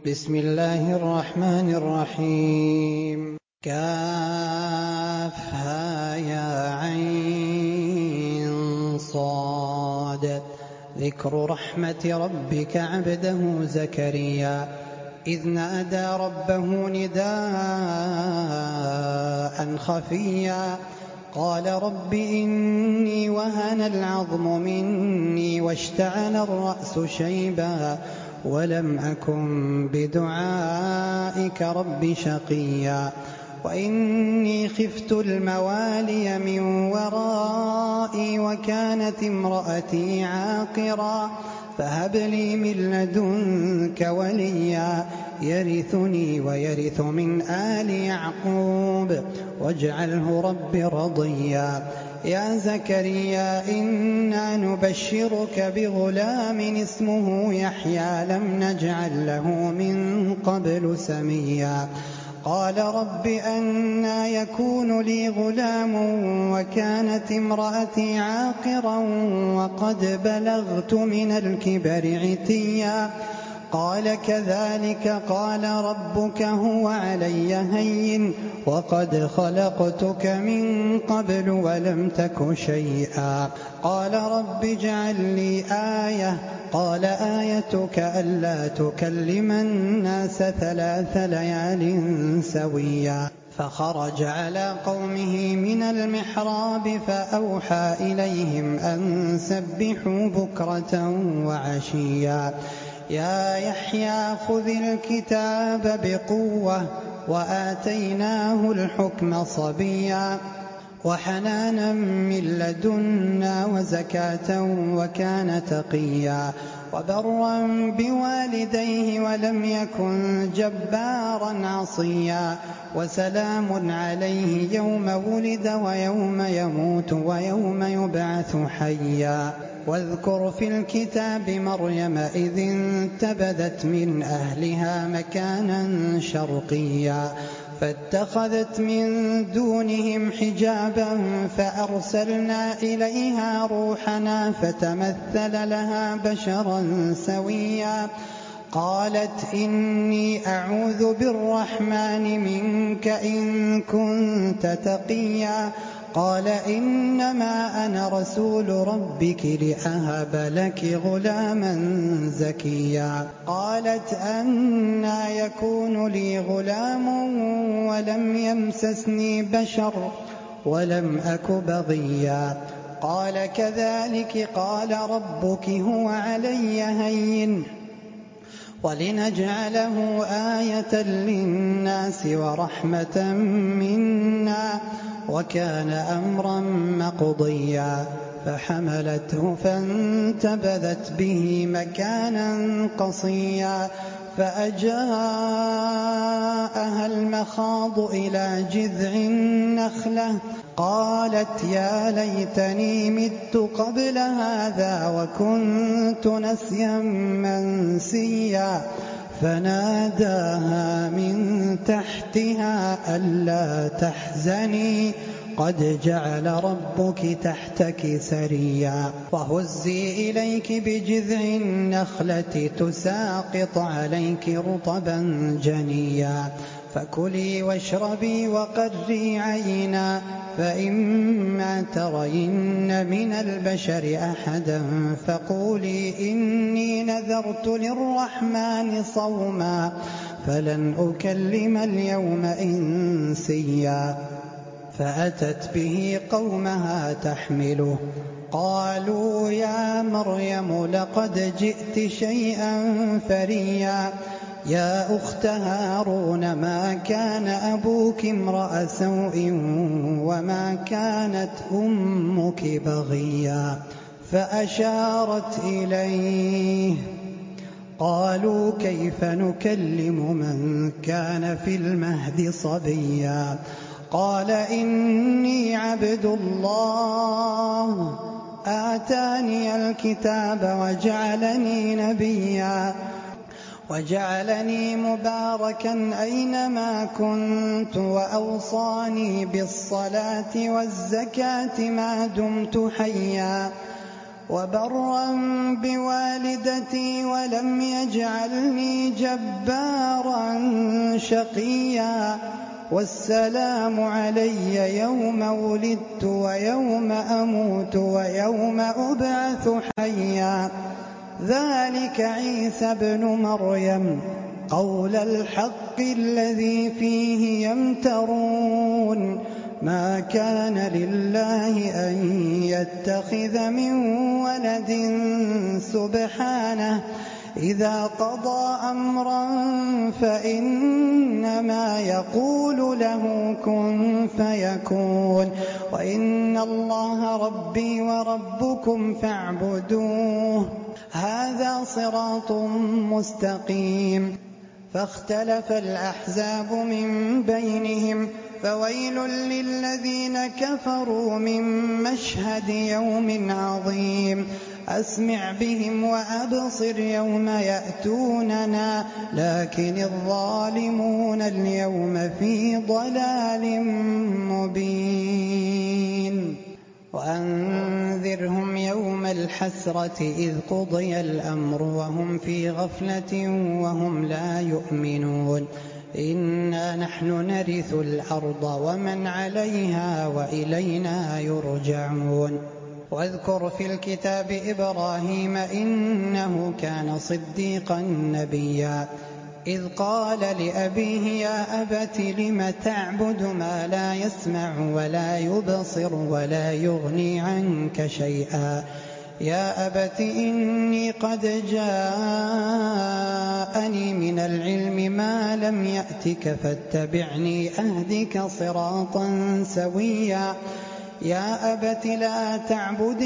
بسم الله الرحمن الرحيم. كافها يا عين صاد. ذكر رحمة ربك عبده زكريا إذ نادى ربه نداء خفيا قال رب إني وهن العظم مني واشتعل الرأس شيبا ولم أكن بدعائك رب شقيا وإني خفت الموالي من ورائي وكانت امرأتي عاقرا فهب لي من لدنك وليا يرثني ويرث من آل يعقوب واجعله رب رضيا يا زكريا إنا نبشرك بغلام اسمه يحيى لم نجعل له من قبل سميا قال رب أنى يكون لي غلام وكانت امرأتي عاقرا وقد بلغت من الكبر عتيا قال كذلك قال ربك هو علي هين وقد خلقتك من قبل ولم تك شيئا قال رب اجعل لي آية قال آيتك ألا تكلم الناس 3 ليال سويا فخرج على قومه من المحراب فأوحى إليهم أن سبحوا بكرة وعشيا يا يحيى خذ الكتاب بقوة وآتيناه الحكم صبيا وحنانا من لدنا وزكاة وكان تقيا وبرا بوالديه ولم يكن جبارا عصيا وسلام عليه يوم ولد ويوم يموت ويوم يبعث حيا واذكر في الكتاب مريم إذ انتبذت من أهلها مكانا شرقيا فاتخذت من دونهم حجابا فأرسلنا إليها روحنا فتمثل لها بشرا سويا قالت إني أعوذ بالرحمن منك إن كنت تقيا قال إنما أنا رسول ربك لأهب لك غلاما زكيا قالت أنى يكون لي غلام ولم يمسسني بشر ولم أك بغيا قال كذلك قال ربك هو علي هين ولنجعله آية للناس ورحمة منا وكان أمرا مقضيا فحملته فانتبذت به مكانا قصيا فأجاءها المخاض إلى جذع النخلة قالت يا ليتني مت قبل هذا وكنت نسيا منسيا فناداها من تحتها ألا تحزني قد جعل ربك تحتك سريا وهزي إليك بجذع النخلة تساقط عليك رطبا جنيا فكلي واشربي وقري عينا فإما ترين من البشر أحدا فقولي إني نذرت للرحمن صوما فلن أكلم اليوم إنسيا فأتت به قومها تحمله قالوا يا مريم لقد جئت شيئا فريا يا أخت هارون ما كان أبوك امرأ سوء وما كانت أمك بغيا فأشارت إليه قالوا كيف نكلم من كان في المهد صبيا قال إني عبد الله آتاني الكتاب وجعلني نبيا وجعلني مباركا أينما كنت وأوصاني بالصلاة والزكاة ما دمت حيا وبرا بوالدتي ولم يجعلني جبارا شقيا والسلام علي يوم ولدت ويوم أموت ويوم أبعث حيا ذلك عيسى ابن مريم قول الحق الذي فيه يمترون ما كان لله أن يتخذ من ولد سبحانه إذا قضى أمرا فإنما يقول له كن فيكون وإن الله ربي وربكم فاعبدوه هذا صراط مستقيم فاختلف الأحزاب من بينهم فويل للذين كفروا من مشهد يوم عظيم أسمع بهم وأبصر يوم يأتوننا لكن الظالمون اليوم في ضلال مبين وأنذرهم يوم الحسرة إذ قضي الأمر وهم في غفلة وهم لا يؤمنون إنا نحن نرث الأرض ومن عليها وإلينا يرجعون واذكر في الكتاب إبراهيم إنه كان صديقا نبيا إذ قال لأبيه يا أبت لم تعبد ما لا يسمع ولا يبصر ولا يغني عنك شيئا يا أبت إني قد جاءني من العلم ما لم يأتك فاتبعني أهدك صراطا سويا يا أبت لا تعبد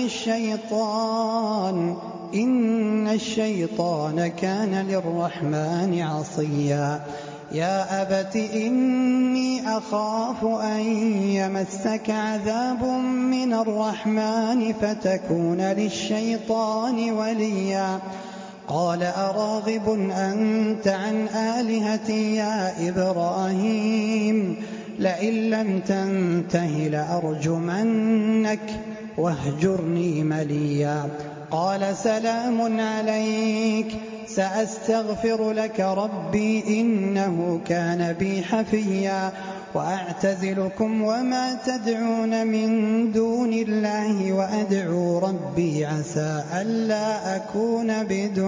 الشيطان إن الشيطان كان للرحمن عصيا يا أبت إني أخاف أن يمسك عذاب من الرحمن فتكون للشيطان وليا قال أراغب أنت عن آلهتي يا إبراهيم لئن لم تنته لأرجمنك واهجرني مليا قال سلام عليك سأستغفر لك ربي إنه كان بي حفيا وأعتزلكم وما تدعون من دون الله وأدعو ربي عسى ألا أكون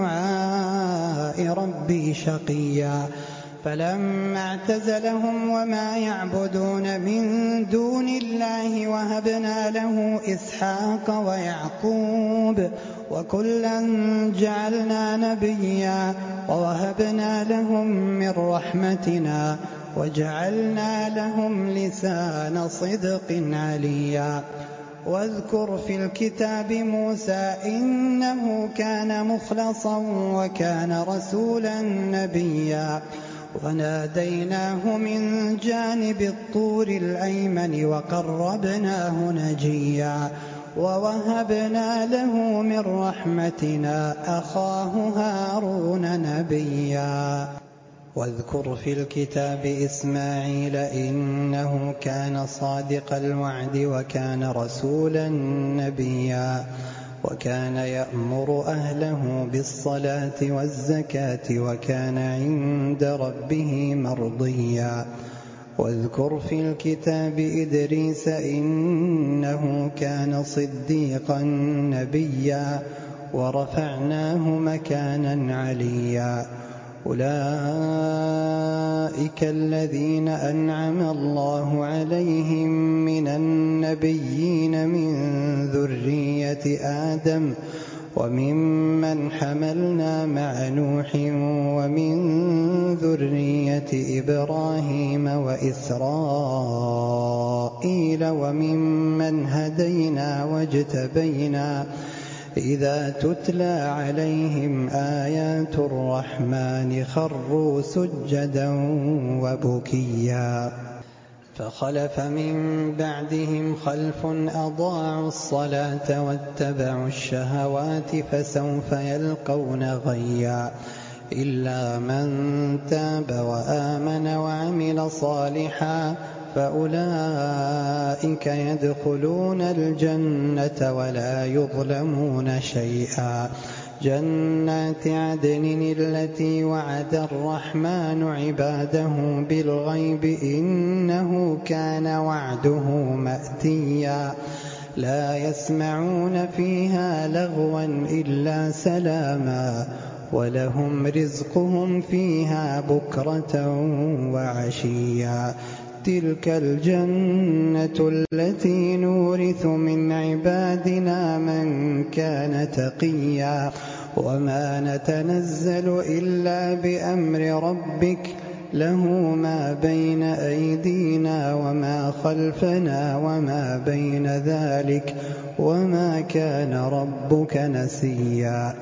بدعاء ربي شقيا فلما اعتزلهم وما يعبدون من دون الله وهبنا له إسحاق ويعقوب وكلا جعلنا نبيا ووهبنا لهم من رحمتنا وجعلنا لهم لسان صدق عليا واذكر في الكتاب موسى إنه كان مخلصا وكان رسولا نبيا وناديناه من جانب الطور الأيمن وقربناه نجيا ووهبنا له من رحمتنا أخاه هارون نبيا واذكر في الكتاب إسماعيل إنه كان صادق الوعد وكان رسولا نبيا وكان يأمر أهله بالصلاة والزكاة وكان عند ربه مرضيا واذكر في الكتاب إدريس إنه كان صديقا نبيا ورفعناه مكانا عليا أولئك الذين أنعم الله عليهم من النبيين من ذرية آدم وممن حملنا مع نوح ومن ذرية إبراهيم وإسرائيل وممن هدينا واجتبينا إذا تتلى عليهم آيات الرحمن خروا سجدا وبكيا فخلف من بعدهم خلف أضاعوا الصلاة واتبعوا الشهوات فسوف يلقون غيا إلا من تاب وآمن وعمل صالحا فأولئك يدخلون الجنة ولا يظلمون شيئا. جنات عدن التي وعد الرحمن عباده بالغيب إنه كان وعده مأتيا. لا يسمعون فيها لغوا إلا سلاما ولهم رزقهم فيها بكرة وعشيا. تلك الجنة التي نورث من عبادنا من كان تقيا. وما نتنزل إلا بأمر ربك له ما بين أيدينا وما خلفنا وما بين ذلك وما كان ربك نسيا.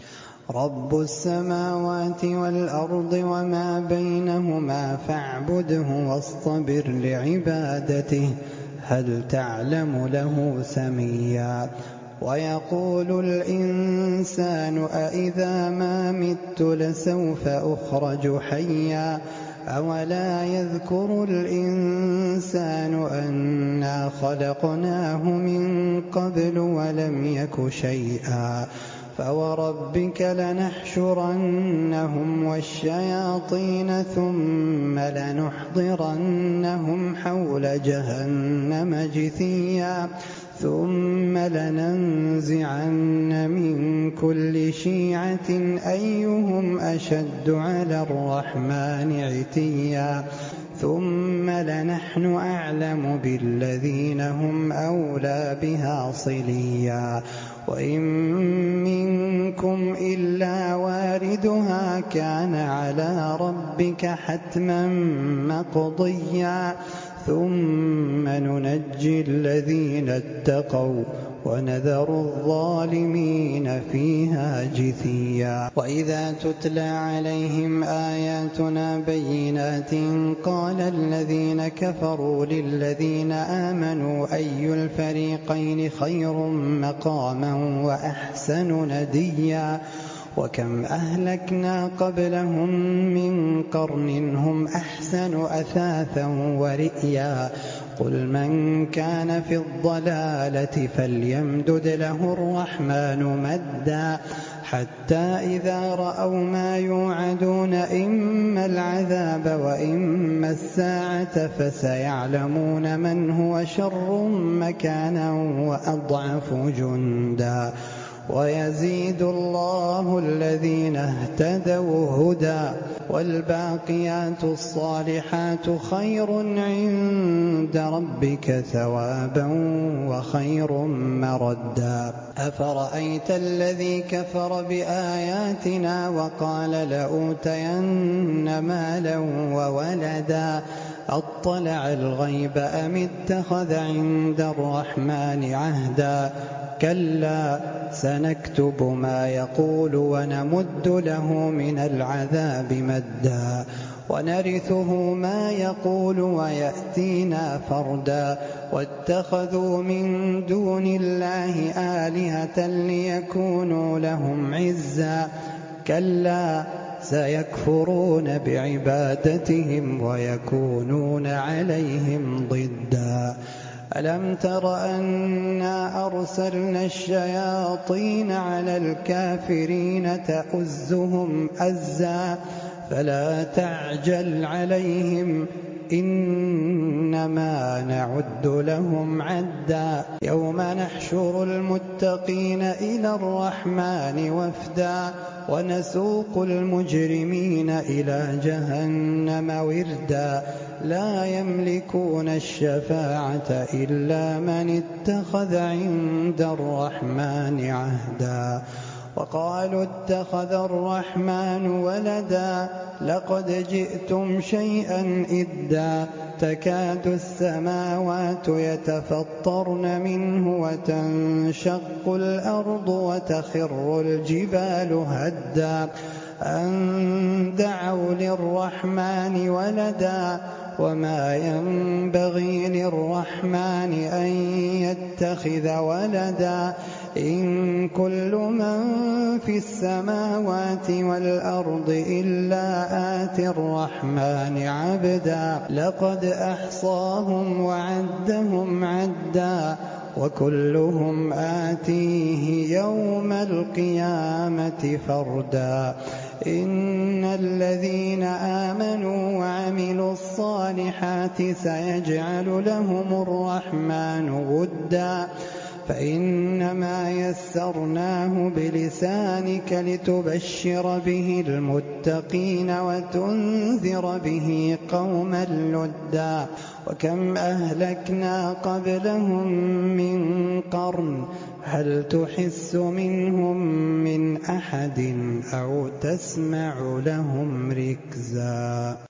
رب السماوات والأرض وما بينهما فاعبده واصطبر لعبادته هل تعلم له سميا. ويقول الإنسان أإذا ما مت لسوف أخرج حيا. أولا يذكر الإنسان أنا خلقناه من قبل ولم يك شيئا. فوربك لنحشرنهم والشياطين ثم لنحضرنهم حول جهنم جثيا. ثم لننزعن من كل شيعة أيهم أشد على الرحمن عتيا. ثم لنحن أعلم بالذين هم أولى بها صليا. وإن منكم إلا واردها كان على ربك حتما مقضيا. ثم ننجي الذين اتقوا ونذر الظالمين فيها جثيا. وإذا تتلى عليهم آياتنا بينات قال الذين كفروا للذين آمنوا أي الفريقين خير مقاما وأحسن نديا. وكم أهلكنا قبلهم من قرن هم أحسن أثاثا ورئيا. قل من كان في الضلالة فليمدد له الرحمن مدا حتى إذا رأوا ما يوعدون إما العذاب وإما الساعة فسيعلمون من هو شر مكانا وأضعف جندا. ويزيد الله الذين اهتدوا هدى والباقيات الصالحات خير عند ربك ثوابا وخير مردا. أفرأيت الذي كفر بآياتنا وقال لأوتين مالا وولدا أطلع الغيب أم اتخذ عند الرحمن عهدا. كلا سنكتب ما يقول ونمد له من العذاب مدا ونرثه ما يقول ويأتينا فردا. واتخذوا من دون الله آلهة ليكونوا لهم عزا. كلا سيكفرون بعبادتهم ويكونون عليهم ضدا. ألم تر أنا أرسلنا الشياطين على الكافرين تؤزهم أزا فلا تعجل عليهم إنما نعد لهم عدا. يوم نحشر المتقين إلى الرحمن وفدا ونسوق المجرمين إلى جهنم وردا. لا يملكون الشفاعة إلا من اتخذ عند الرحمن عهدا. وقالوا اتخذ الرحمن ولدا لقد جئتم شيئا إدا. تكاد السماوات يتفطرن منه وتنشق الأرض وتخر الجبال هدا أن دعوا للرحمن ولدا وما ينبغي للرحمن أن يتخذ ولدا إن كل من في السماوات والأرض إلا آتي الرحمن عبدا لقد أحصاهم وعدهم عدا وكلهم آتيه يوم القيامة فردا إن الذين آمنوا وعملوا الصالحات سيجعل لهم الرحمن ودا فإنما يسرناه بلسانك لتبشر به المتقين وتنذر به قوما لدا وكم أهلكنا قبلهم من قرن هل تحس منهم من أحد أو تسمع لهم ركزا